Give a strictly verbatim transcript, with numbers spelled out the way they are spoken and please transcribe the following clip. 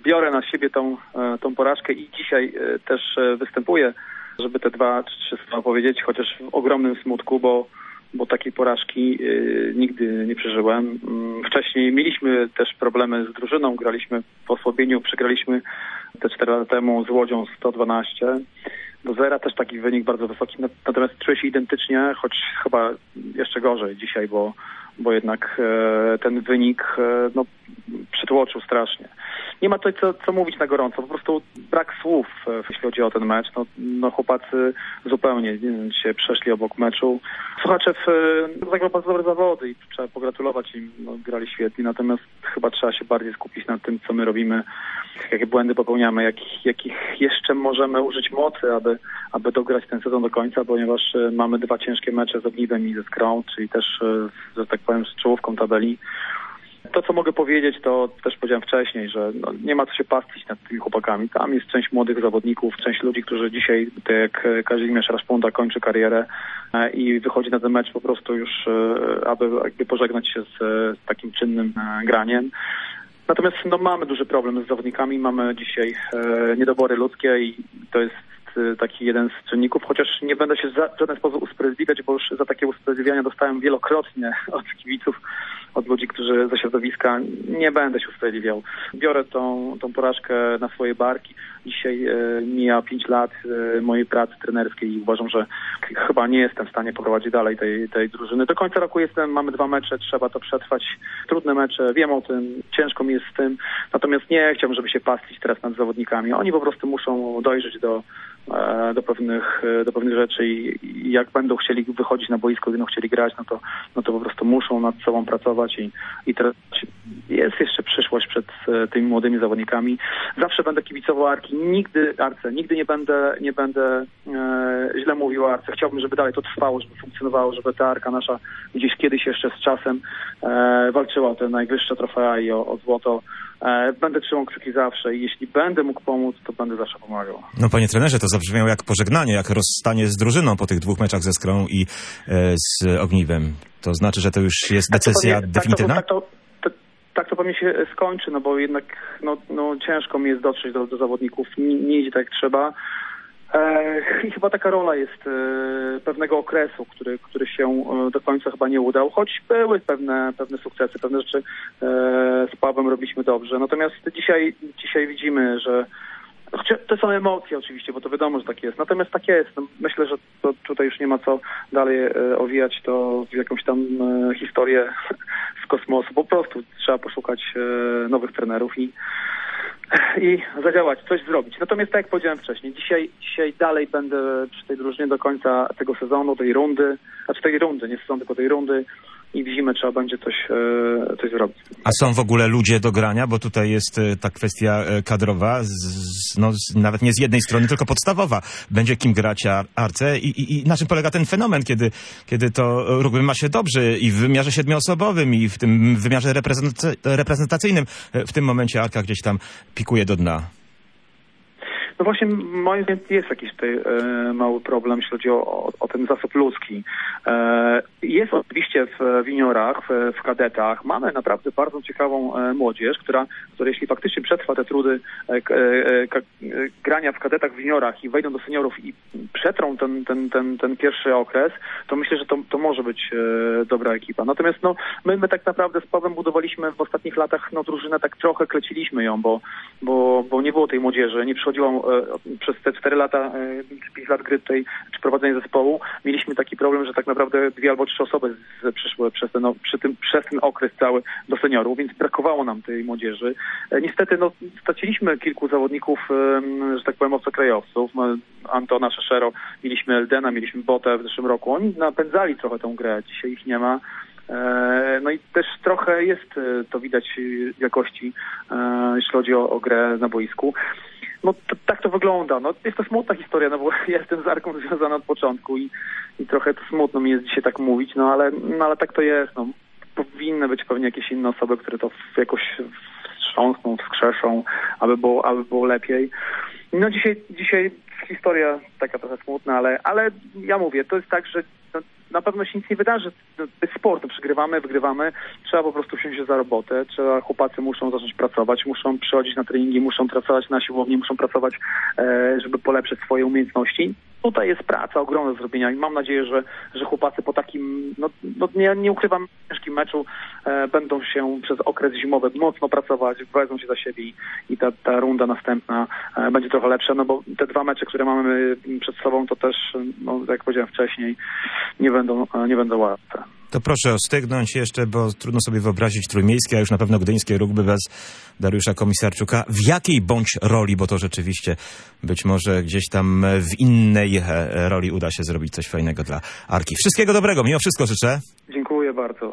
biorę na siebie tą, tą porażkę i dzisiaj też występuję, żeby te dwa czy trzy słowa powiedzieć, chociaż w ogromnym smutku, bo, bo takiej porażki nigdy nie przeżyłem. Wcześniej mieliśmy też problemy z drużyną, graliśmy w osłabieniu, przegraliśmy te cztery lata temu z Łodzią sto dwanaście do zera, też taki wynik bardzo wysoki, natomiast czuję się identycznie, choć chyba jeszcze gorzej dzisiaj, bo, bo jednak e, ten wynik e, no, przytłoczył strasznie. Nie ma tutaj co, co mówić na gorąco, po prostu brak słów, e, jeśli chodzi o ten mecz. No, no chłopacy zupełnie się przeszli obok meczu. Słuchacze w, no, zagrał bardzo dobre zawody i trzeba pogratulować im, no, grali świetnie, natomiast chyba trzeba się bardziej skupić na tym, co my robimy, jakie błędy popełniamy, jakich, jakich jeszcze możemy użyć mocy, aby, aby dograć ten sezon do końca, ponieważ e, mamy dwa ciężkie mecze z Ogniwem i ze Skrą, czyli też, e, że tak powiem, z czołówką tabeli. To, co mogę powiedzieć, to też powiedziałem wcześniej, że no, nie ma co się pastwić nad tymi chłopakami. Tam jest część młodych zawodników, część ludzi, którzy dzisiaj, tak jak Kazimierz Raszpunda, kończy karierę e, i wychodzi na ten mecz po prostu już, e, aby jakby pożegnać się z, z takim czynnym e, graniem. Natomiast no, mamy duży problem z zawodnikami, mamy dzisiaj e, niedobory ludzkie i to jest e, taki jeden z czynników, chociaż nie będę się za, w żaden sposób usprawiedliwiać, bo już za takie usprawiedliwiania dostałem wielokrotnie od kibiców, od ludzi, którzy ze środowiska. Nie będę się usprawiedliwiał. Biorę tą, tą porażkę na swoje barki. Dzisiaj e, mija pięć lat e, mojej pracy trenerskiej i uważam, że chyba nie jestem w stanie poprowadzić dalej tej, tej drużyny. Do końca roku jestem, mamy dwa mecze, trzeba to przetrwać. Trudne mecze, wiem o tym, ciężko mi jest z tym. Natomiast nie chciałbym, żeby się pastwić teraz nad zawodnikami. Oni po prostu muszą dojrzeć do, e, do, pewnych, do pewnych rzeczy i, i jak będą chcieli wychodzić na boisko, będą chcieli grać, no to, no to po prostu muszą nad sobą pracować i, i teraz jest jeszcze przyszłość przed e, tymi młodymi zawodnikami. Zawsze będę kibicował Arki. Nigdy, Arce, nigdy nie będę, nie będę e, źle mówił o Arce. Chciałbym, żeby dalej to trwało, żeby funkcjonowało, żeby ta Arka nasza gdzieś kiedyś jeszcze z czasem e, walczyła o te najwyższe trofea i o, o złoto. E, będę trzymał kciuki zawsze i jeśli będę mógł pomóc, to będę zawsze pomagał. No panie trenerze, to zabrzmiało jak pożegnanie, jak rozstanie z drużyną po tych dwóch meczach ze Skrą i e, z Ogniwem. To znaczy, że to już jest decyzja tak to pewnie, definitywna? Tak to, tak, to, to, tak to pewnie się skończy, no bo jednak no, no, ciężko mi jest dotrzeć do, do zawodników, nie, nie idzie tak jak trzeba. E, I chyba taka rola jest e, pewnego okresu, który, który się e, do końca chyba nie udał, choć były pewne, pewne sukcesy, pewne rzeczy e, z Pawłem robiliśmy dobrze. Natomiast dzisiaj, dzisiaj widzimy, że to są emocje oczywiście, bo to wiadomo, że tak jest. Natomiast tak jest. No, myślę, że to tutaj już nie ma co dalej e, owijać to w jakąś tam e, historię z kosmosu. Po prostu trzeba poszukać e, nowych trenerów i, i zadziałać, coś zrobić. Natomiast tak jak powiedziałem wcześniej, dzisiaj, dzisiaj dalej będę przy tej drużynie do końca tego sezonu, tej rundy, znaczy tej rundy, nie sezonu, tylko tej rundy. I w zimę trzeba będzie coś, e, coś zrobić. A są w ogóle ludzie do grania? Bo tutaj jest e, ta kwestia e, kadrowa, z, z, no, z, nawet nie z jednej strony, tylko podstawowa. Będzie kim grać Ar- Arce I, i, i na czym polega ten fenomen, kiedy, kiedy to ruch ma się dobrze i w wymiarze siedmioosobowym, i w tym wymiarze reprezentacy- reprezentacyjnym. W tym momencie Arka gdzieś tam pikuje do dna. No właśnie, moim zdaniem jest jakiś tutaj e, mały problem, jeśli chodzi o, o, o ten zasób ludzki. E, jest oczywiście w, w juniorach, w, w kadetach. Mamy naprawdę bardzo ciekawą e, młodzież, która, która jeśli faktycznie przetrwa te trudy e, e, e, grania w kadetach w juniorach i wejdą do seniorów i przetrą ten, ten, ten, ten pierwszy okres, to myślę, że to, to może być e, dobra ekipa. Natomiast no, my, my tak naprawdę z Pawłem budowaliśmy w ostatnich latach no, drużynę, tak trochę kleciliśmy ją, bo, bo, bo nie było tej młodzieży, nie przychodziło przez te cztery lata, pięć lat gry tutaj, czy prowadzenia zespołu, mieliśmy taki problem, że tak naprawdę dwie albo trzy osoby z, przyszły przez ten, no, przy tym, przez ten okres cały do seniorów, więc brakowało nam tej młodzieży. Niestety no, straciliśmy kilku zawodników, że tak powiem, obcokrajowców. Antona Szeszero, mieliśmy Eldena, mieliśmy Botę w zeszłym roku. Oni napędzali trochę tę grę, dzisiaj ich nie ma. No i też trochę jest to widać w jakości, jeśli chodzi o, o grę na boisku. No to, tak to wygląda. No, jest to smutna historia, no bo ja jestem z Arką związany od początku i, i trochę to smutno mi jest dzisiaj tak mówić, no ale, no ale tak to jest. No. Powinny być pewnie jakieś inne osoby, które to jakoś wstrząsną, wskrzeszą, aby było, aby było lepiej. No dzisiaj, dzisiaj historia taka trochę smutna, ale, ale ja mówię, to jest tak, że no, na pewno się nic nie wydarzy. To jest sport, to przegrywamy, wygrywamy. Trzeba po prostu wziąć się za robotę. Trzeba, chłopacy muszą zacząć pracować, muszą przychodzić na treningi, muszą pracować na siłowni, muszą pracować, e, żeby polepszyć swoje umiejętności. Tutaj jest praca ogromna do zrobienia i mam nadzieję, że, że chłopacy po takim, no, no nie, nie ukrywam, ciężkim meczu e, będą się przez okres zimowy mocno pracować, wezmą się za siebie i, i ta, ta runda następna e, będzie trochę lepsza, no bo te dwa mecze, które mamy przed sobą, to też, no, jak powiedziałem wcześniej, nie będą, nie będą łatwe. To proszę ostygnąć jeszcze, bo trudno sobie wyobrazić trójmiejskie, a już na pewno gdyńskie rugby bez Dariusza Komisarczuka. W jakiej bądź roli, bo to rzeczywiście być może gdzieś tam w innej roli uda się zrobić coś fajnego dla Arki. Wszystkiego dobrego, mimo wszystko życzę. Dziękuję bardzo.